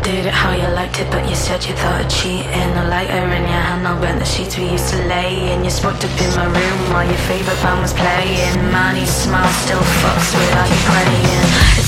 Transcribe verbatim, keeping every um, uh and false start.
Did it how you liked it, but you said you thought of cheating. A lighter in your hand, I'll burn the sheets we used to lay in. You smoked up in my room while your favourite band was playing. Man, your smile still fucks without you praying.